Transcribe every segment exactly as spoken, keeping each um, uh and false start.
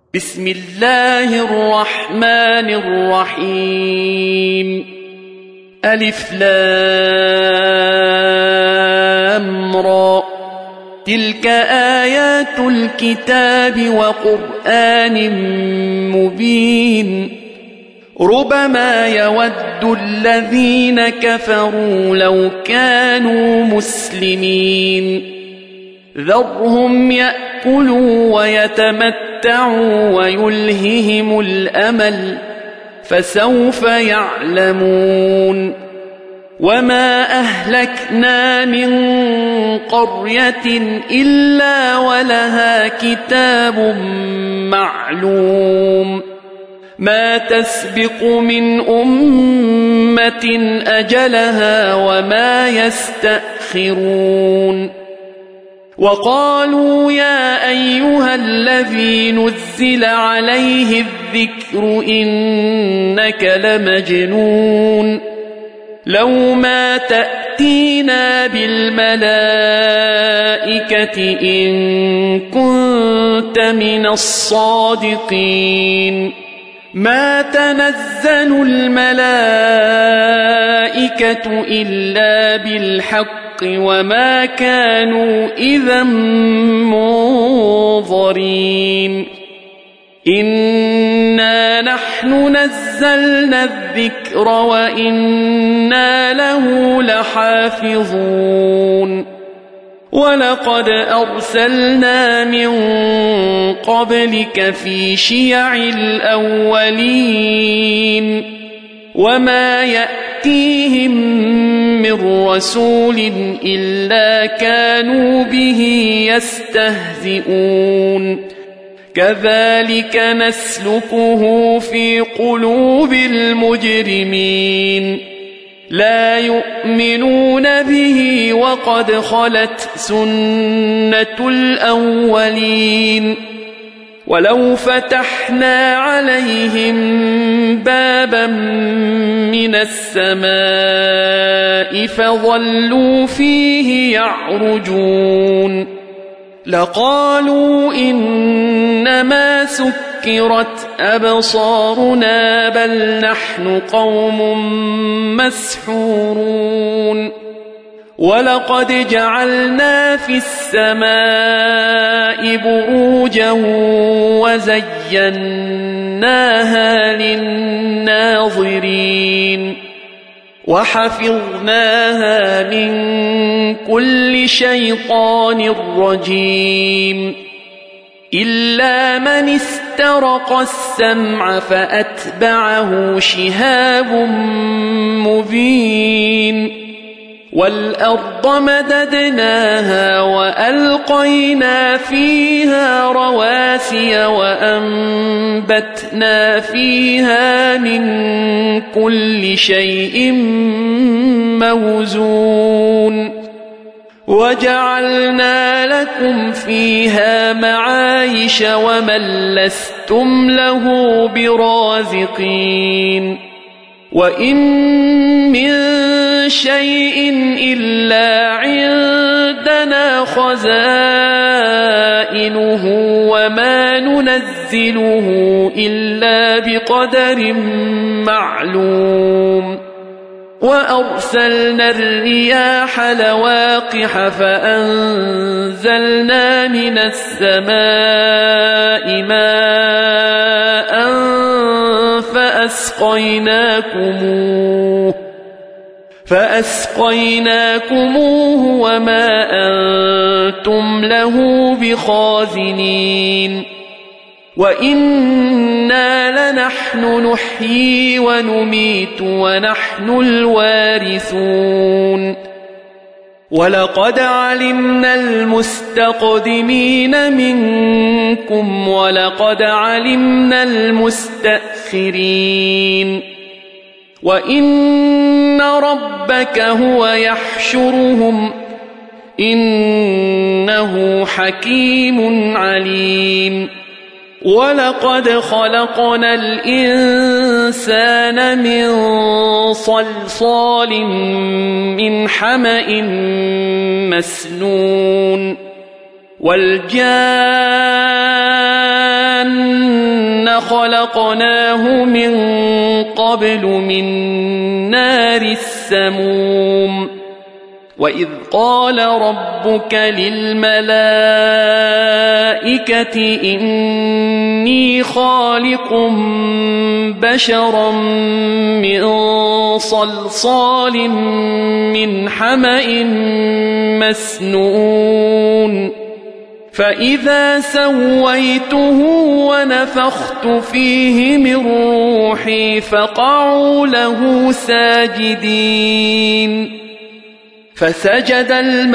بسم الله الرحمن الرحيم ألف لام را تلك آيات الكتاب وقرآن مبين ربما يود الذين كفروا لو كانوا مسلمين ذرهم يأكلوا ويتمتعوا ويلههم الأمل فسوف يعلمون وما أهلكنا من قرية إلا ولها كتاب معلوم ما تسبق من أمة أجلها وما يستأخرون وقالوا يا أيها الذي نزل عليه الذكر إنك لمجنون لو ما تأتينا بالملائكة إن كنت من الصادقين ما تنزل الملائكة إلا بالحق وما كانوا إذا منظرين إنا نحن نزلنا الذكر وإنا له لحافظون ولقد أرسلنا من قبلك في شيع الأولين وما يأتيهم من رسول إلا كانوا به يستهزئون كذلك نسلكه في قلوب المجرمين لا يؤمنون به وقد خلت سنة الأولين ولو فتحنا عليهم بابا من السماء فظلوا فيه يعرجون لقالوا إنما سكرت أبصارنا بل نحن قوم مسحورون ولقد جعلنا في السماء بروجا وزيناها للناظرين وحفظناها من كل شيطان رجيم إلا من استرق السمع فأتبعه شهاب مبين والأرض مددناها وألقينا فيها رواسي وأنبتنا فيها من كل شيء موزون وجعلنا لكم فيها معايش ومن لستم له برازقين وإن من شيء إلا عندنا خزائنه وما ننزله إلا بقدر معلوم وأرسلنا الرياح لواقح فأنزلنا من السماء ماء فأسقيناكموه فأسقيناكموه وما أنتم له بخازنين وإنا لنحن نحيي ونميت ونحن الوارثون ولقد علمنا المستقدمين منكم ولقد علمنا المستأخرين وإن ربك هو يحشرهم إنه حكيم عليم ولقد خلقنا الإنسان من صلصال من حمأ مسنون والجان خلقناه من قبل من نار السموم وإذ قال ربك للملائكة إني خالق بشرا من صلصال من حمأ مسنون فإذا سويته ونفخت فيه من روحي فقعوا له ساجدين فسجد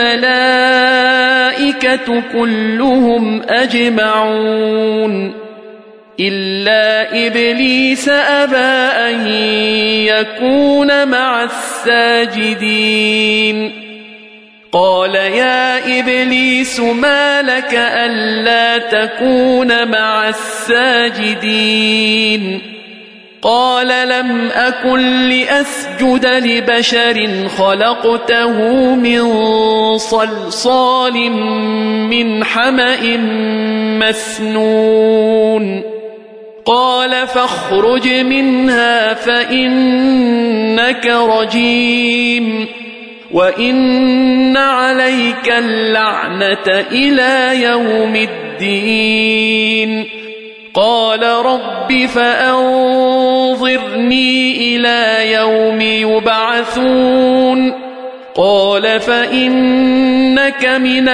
الملائكة كلهم أجمعون إلا إبليس أبى أن يكون مع الساجدين قال يا إبليس ما لك ألا تكون مع الساجدين قال لم أكن لأسجد لبشر خلقته من صلصال من حمأ مسنون قال فاخرج منها فإنك رجيم وإن عليك اللعنة إلى يوم الدين قال رب فأنظرني إلى يوم يبعثون قال فإنك من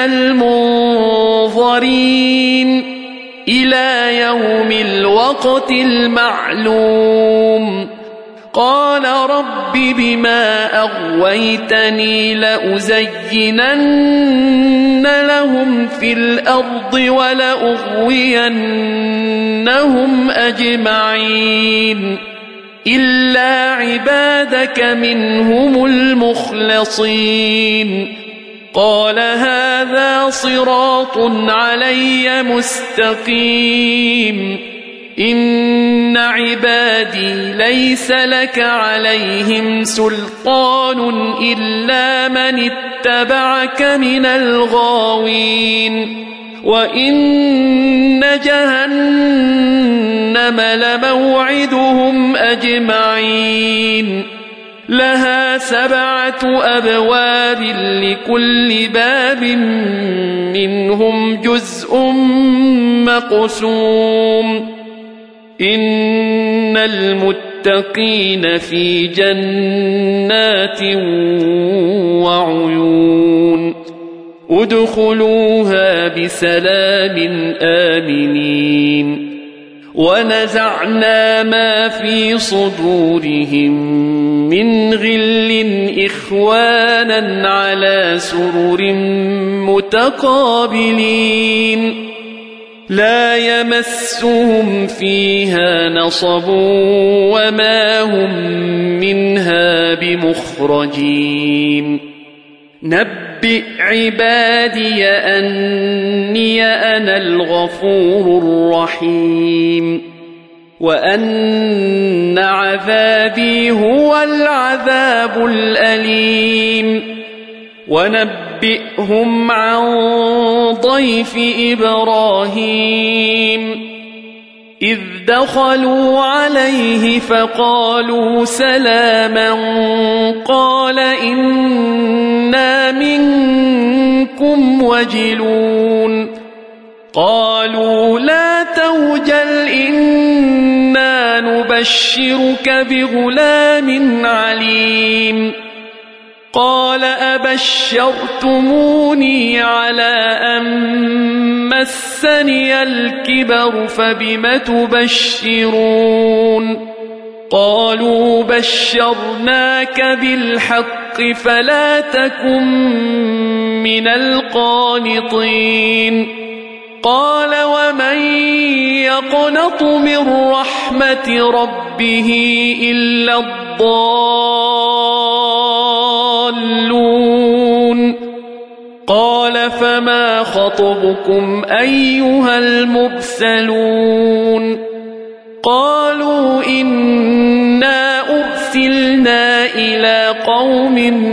المنظرين إلى يوم الوقت المعلوم قال رب بما أغويتني لأزينن لهم في الأرض ولأغوينهم أجمعين إلا عبادك منهم المخلصين قال هذا صراط علي مستقيم إن عبادي ليس لك عليهم سلطان إلا من اتبعك من الغاوين وإن جهنم لموعدهم أجمعين لها سبعة أبواب لكل باب منهم جزء مقسوم إن المتقين في جنات وعيون ادخلوها بسلام آمنين ونزعنا ما في صدورهم من غل إخوانا على سرر متقابلين لا يمسهم فيها نصب وما هم منها بمخرجين نبئ عبادي أني أنا الغفور الرحيم وأن عذابي هو العذاب الأليم ونبئهم عن ضيف إبراهيم إذ دخلوا عليه فقالوا سلاما قال إنا منكم وجلون قالوا لا توجل إنا نبشرك بغلام عليم قال أبشرتموني على أن مسني الكبر فبم تبشرون قالوا بشرناك بالحق فلا تكن من القانطين قال ومن يقنط من رحمة ربه إلا الضالون قال فما خطبكم أيها المرسلون قالوا إنا أرسلنا إلى قوم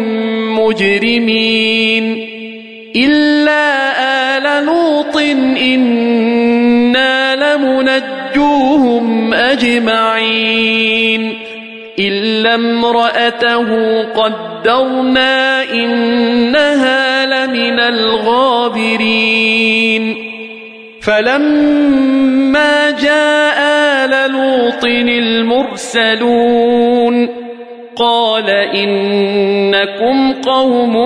مجرمين إلا آل لوط إنا نجوهم أجمعين إلا امرأته قدرنا إنها لمن الغابرين فلما جاء آل لوط المرسلون قال إنكم قوم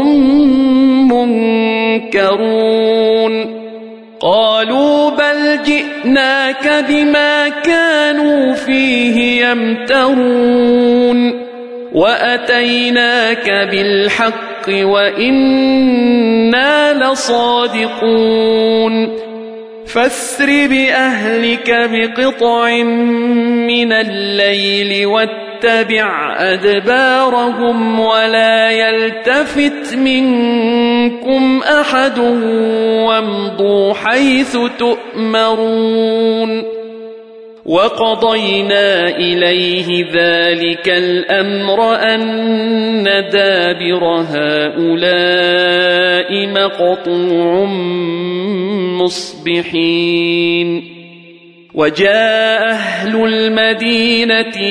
منكرون قالوا بل جئناك بما كانوا فيه يمترون وأتيناك بالحق وإنا لصادقون فاسر بأهلك بقطع من الليل واتبع أدبارهم ولا يلتفت منكم أحد وامضوا حيث تؤمرون وقضينا إليه ذلك الأمر أن دابر هؤلاء مقطوع مصبحين وجاء أهل المدينة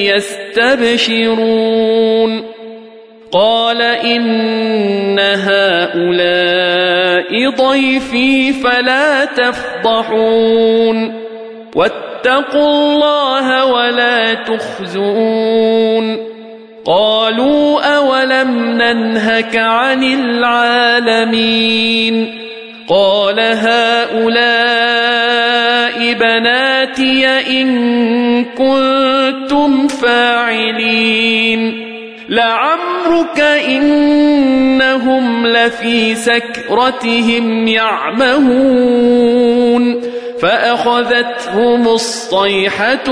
يستبشرون قال إن هؤلاء ضيفي فلا تفضحون واتقوا الله ولا تخزون قالوا أولم ننهك عن العالمين قال هؤلاء بناتي إن كنتم فاعلين لعمرك إنهم لفي سكرتهم يعمهون فأخذتهم الصيحة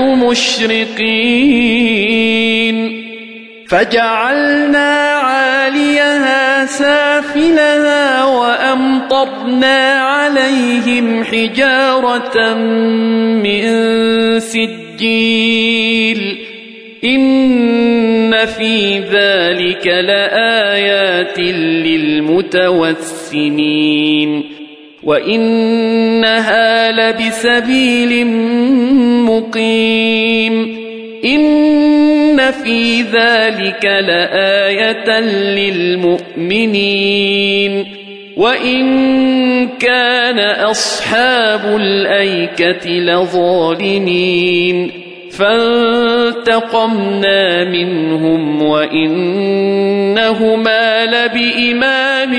مشرقين فجعلنا عاليها سافلها وأمطرنا عليهم حجارة من سجيل إن في ذلك لآيات للمتوسمين وإنها لبسبيل مقيم إن في ذلك لآية للمؤمنين وإن كان أصحاب الأيكة لظالمين فانتقمنا منهم وإنهما لبإمام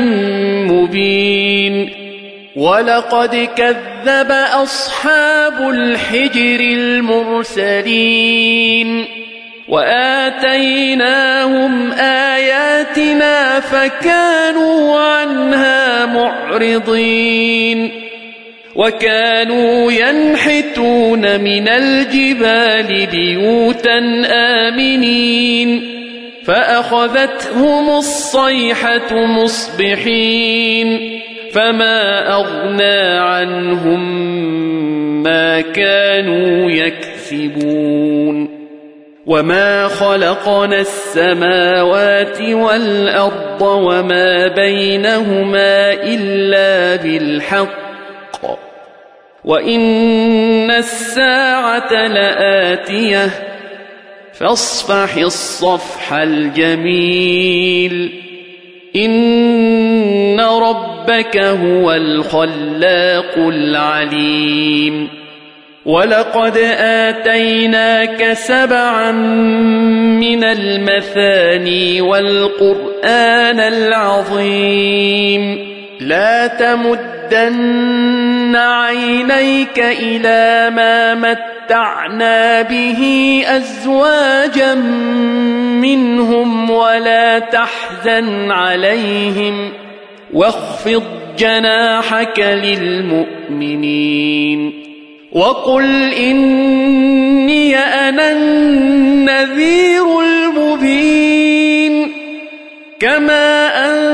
مبين ولقد كذب أصحاب الحجر المرسلين وآتيناهم آياتنا فكانوا عنها معرضين وكانوا ينحتون من الجبال بيوتا آمنين فأخذتهم الصيحة مصبحين فما أغنى عنهم ما كانوا يكسبون وما خلقنا السماوات والأرض وما بينهما إلا بالحق وإن الساعة لآتية فاصفح الصفح الجميل إن ربك هو الخلاق العليم ولقد آتيناك سبعا من المثاني والقرآن العظيم لا تمدن عينيك إلى ما متعنا به أزواجا منهم ولا تحزن عليهم واخفض جناحك للمؤمنين وقل إني أنا النذير المبين كما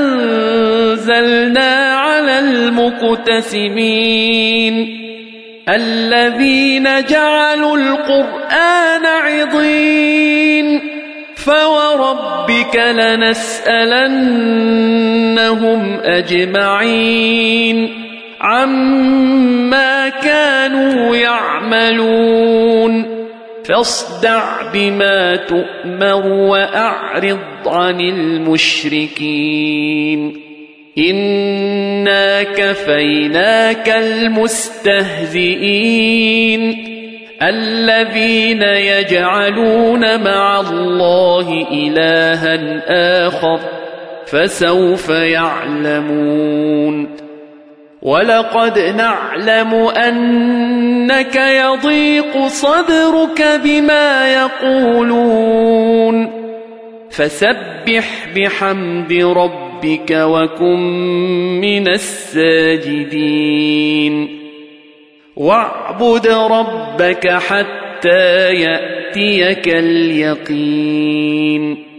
أنزلنا على المقتسمين الذين جعلوا القرآن عضين فوربك لنسألنهم أجمعين عما كانوا يعملون فاصدع بما تؤمر وأعرض عن المشركين إنا كفيناك المستهزئين الذين يجعلون مع الله إلها آخر فسوف يعلمون ولقد نعلم أنك يضيق صدرك بما يقولون فسبح بحمد ربك وكن من الساجدين واعبد ربك حتى يأتيك اليقين